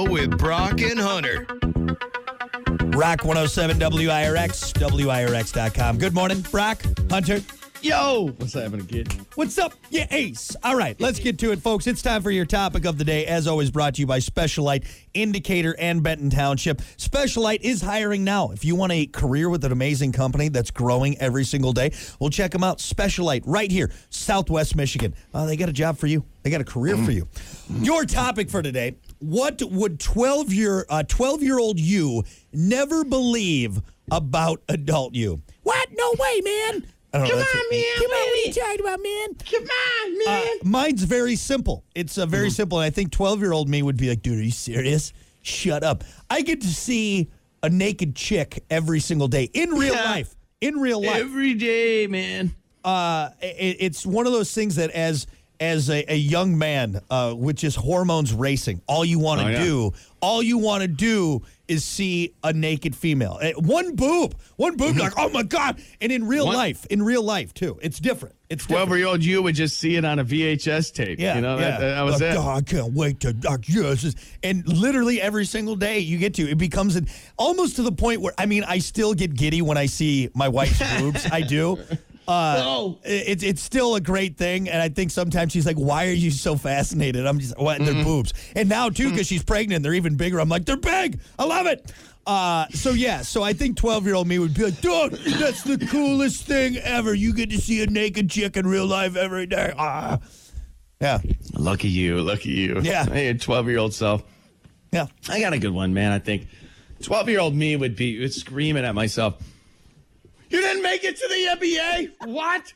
with Brock and Hunter. Rock 107 WIRX, WIRX.com. Good morning, Brock, Hunter. Yo! What's happening, kid? What's up, you ace? All right, let's get to it, folks. It's time for your topic of the day, as always brought to you by Specialite, Indicator, and Benton Township. Specialite is hiring now. If you want a career with an amazing company that's growing every single day, well, check them out. Specialite, right here, Southwest Michigan. They got a job for you. They got a career for you. Your topic for today, what would 12-year-old you never believe about adult you? What? No way, man. Come on, man. Come on, what are you talking about, man? Come on, man. Mine's very simple. It's very simple, and I think 12-year-old me would be like, dude, are you serious? Shut up. I get to see a naked chick every single day in real life. In real life. Every day, man. It's one of those things that as a young man, with just hormones racing, all you want to do is see a naked female. One boob, like, oh my God. And in real life too, it's different. It's 12-year-old you would just see it on a VHS tape. Yeah, you know, yeah. that was it. Oh, I can't wait to, yes. And literally every single day you get to, it becomes almost to the point where, I mean, I still get giddy when I see my wife's boobs. I do. It's still a great thing, and I think sometimes she's like, why are you so fascinated? I'm just, what? They're boobs. And now, too, because she's pregnant, they're even bigger. I'm like, they're big. I love it. So I think 12-year-old me would be like, dude, that's the coolest thing ever. You get to see a naked chick in real life every day. Yeah. Lucky you. Yeah. Hey, 12-year-old self. Yeah. I got a good one, man. I think 12-year-old me would be screaming at myself, you didn't make it to the NBA? What?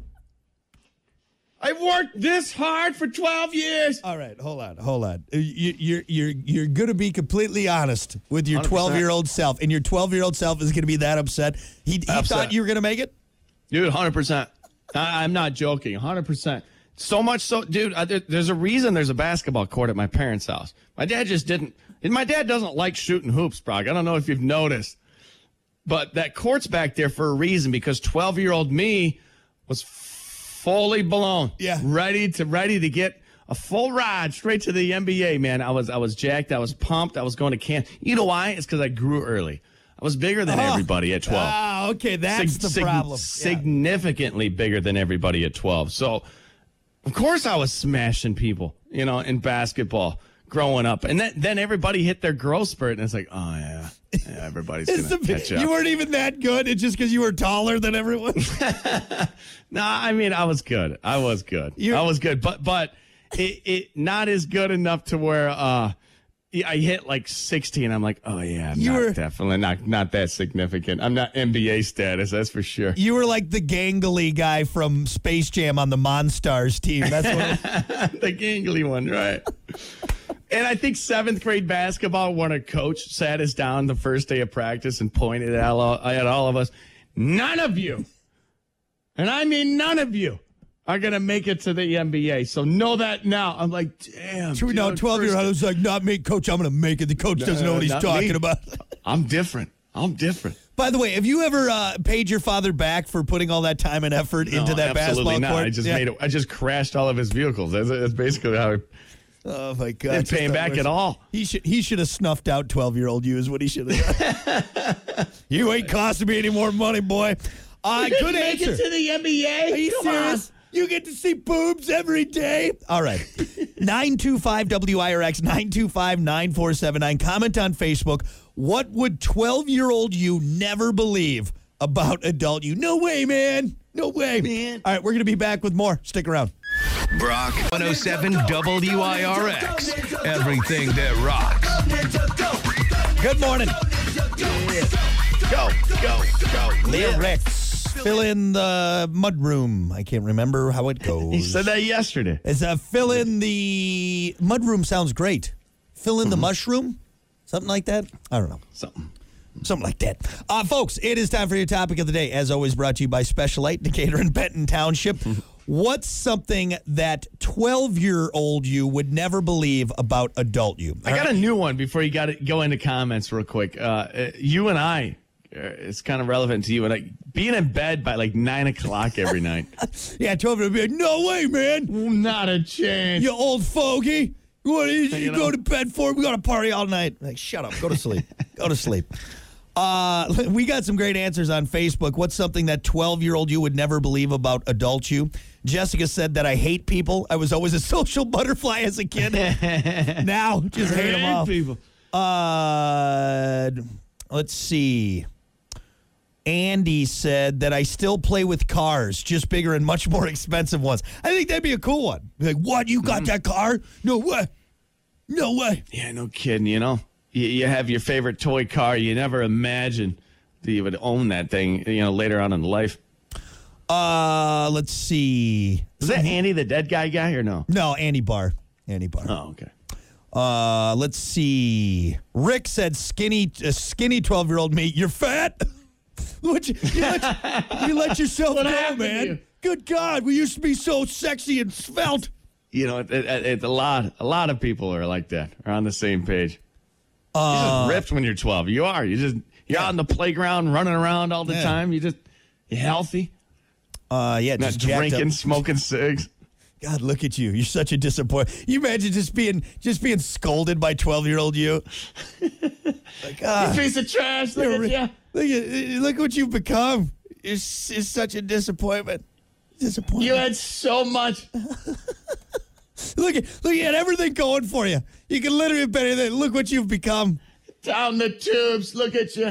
I've worked this hard for 12 years. All right, hold on. You're going to be completely honest with your 12-year-old self, and your 12-year-old self is going to be that upset. He thought you were going to make it? Dude, 100%. I'm not joking, 100%. So much so, dude, there's a reason there's a basketball court at my parents' house. My dad just didn't. And my dad doesn't like shooting hoops, Brock. I don't know if you've noticed. But that court's back there for a reason, because 12-year-old me was fully blown. Yeah. Ready to get a full ride straight to the NBA, man. I was jacked. I was pumped. I was going to camp. You know why? It's because I grew early. I was bigger than everybody at 12. Ah, okay, that's the problem. Significantly bigger than everybody at 12. So, of course I was smashing people, in basketball growing up. And then everybody hit their growth spurt, and it's like, oh, yeah. Yeah, everybody's going to catch up. You weren't even that good. It's just because you were taller than everyone. No, I mean, I was good. I was good. But it not as good enough to where I hit like 16. I'm like, oh yeah, definitely not that significant. I'm not NBA status, that's for sure. You were like the gangly guy from Space Jam on the Monstars team. That's what the gangly one, right? And I think 7th grade basketball, when a coach sat us down the first day of practice and pointed at all of us, none of you, and I mean none of you, are going to make it to the NBA. So know that now. I'm like, damn. True, now 12-year-old, I was like, not me, coach, I'm going to make it. The coach doesn't know what he's talking about. I'm different. By the way, have you ever paid your father back for putting all that time and effort into that basketball not. court? I just crashed all of his vehicles. That's basically how Oh, my God. Didn't pay him back at all. He should have snuffed out 12-year-old you is what he should have done. You ain't costing me any more money, boy. Good make answer. It to the NBA? Are you serious? You get to see boobs every day? All right. 925-WIRX, 925-9479. Comment on Facebook. What would 12-year-old you never believe about adult you? No way, man. No way. Man. All right, we're going to be back with more. Stick around. Brock 107 WIRX. Everything that rocks. Good morning. Go. Lyrics. Fill in the mudroom. I can't remember how it goes. He said that yesterday. It's fill in the mudroom sounds great. Fill in the mushroom? Something like that? I don't know. Something like that. Folks, it is time for your topic of the day. As always, brought to you by Specialite, Indicator, and Benton Township. What's something that 12-year-old you would never believe about adult you? I got a new one before you go into comments real quick. You and I, it's kind of relevant to you, and being in bed by like 9 o'clock every night. Yeah, 12-year-old would be like, no way, man. Not a chance. You old fogey. You go to bed for it. We got to party all night. Like, shut up. Go to sleep. Go to sleep. We got some great answers on Facebook. What's something that 12-year-old you would never believe about adult you? Jessica said that I hate people. I was always a social butterfly as a kid. Now, just hate them all. People. Let's see. Andy said that I still play with cars, just bigger and much more expensive ones. I think that'd be a cool one. Like, what? You got that car? No way. No way. Yeah, no kidding, you know. You have your favorite toy car. You never imagine that you would own that thing, later on in life. Let's see. Is that Andy, the dead guy or no? No, Andy Barr. Andy Barr. Oh, okay. Let's see. Rick said skinny 12-year-old me. You're fat? you let yourself go, man. Good God, we used to be so sexy and svelte. It's a lot of people are like that. Are on the same page. You're just ripped when you're 12. You are. You're out on the playground, running around all the time. You're healthy. Not just drinking, smoking cigs. God, look at you. You're such a disappointment. You imagine just being scolded by 12-year-old you. Like, you piece of trash. Look at you. Look what you've become. It's such a disappointment. You had so much. Look at everything going for you. You can literally have been anything. Look what you've become. Down the tubes. Look at you.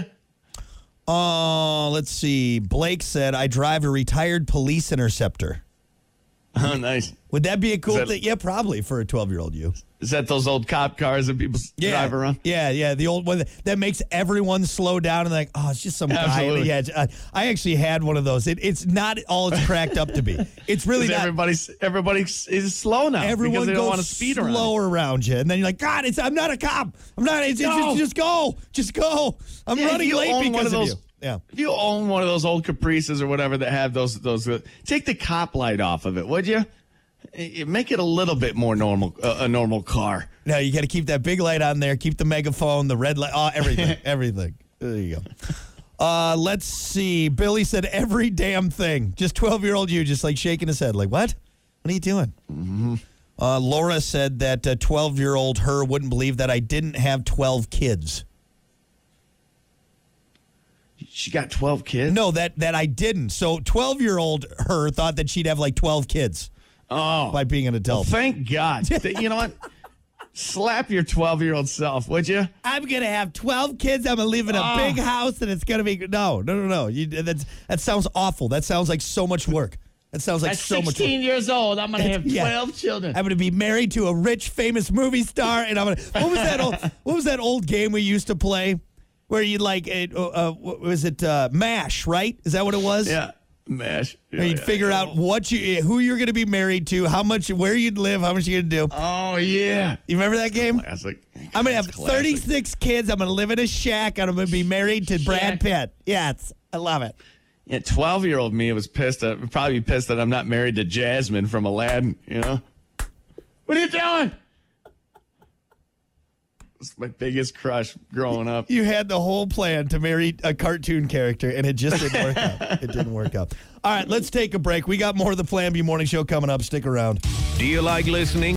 Let's see. Blake said, I drive a retired police interceptor. Oh, nice. Would that be a cool thing? Yeah, probably for a 12-year-old you. Is that those old cop cars that people drive around? Yeah. The old one that makes everyone slow down and like, oh, it's just some Absolutely. guy. Yeah, I actually had one of those. It's not all it's cracked up to be. It's really not. Everybody is slow now. Everyone because they don't want to goes speed around. slower around you, and then you're like, God, I'm not a cop. I'm not. Just go. I'm running late because of you. Yeah. If you own one of those old Caprices or whatever that have those, take the cop light off of it, would you? Make it a little bit more normal, a normal car. No, you got to keep that big light on there. Keep the megaphone, the red light, everything, everything. There you go. Let's see. Billy said every damn thing. Just 12-year-old you, just like shaking his head, like, what? What are you doing? Mm-hmm. Laura said that 12-year-old her wouldn't believe that I didn't have 12 kids. She got 12 kids? No, that I didn't. So 12-year-old her thought that she'd have like 12 kids. Oh. By being an adult. Well, thank God. You know what? Slap your 12-year-old self, would you? I'm going to have 12 kids. I'm going to live in a big house and it's going to be... No. That sounds awful. That sounds like so much work. That sounds like so much work. At 16 years old, I'm going to have 12 children. I'm going to be married to a rich, famous movie star and I'm going to... What was that old game we used to play? Where you like... was it MASH, right? Is that what it was? Yeah. MASH. Where you'd figure out who you're going to be married to, how much, where you'd live, how much you're going to do. Oh, yeah. You remember that game? Classic. I'm going to have 36 kids. I'm going to live in a shack, and I'm going to be married to Brad Pitt. Yes, I love it. Yeah, 12-year-old me was pissed. Probably pissed that I'm not married to Jasmine from Aladdin, What are you doing? It's my biggest crush growing up. You had the whole plan to marry a cartoon character, and it just didn't work out. It didn't work out. All right, let's take a break. We got more of the Plan B Morning Show coming up. Stick around. Do you like listening?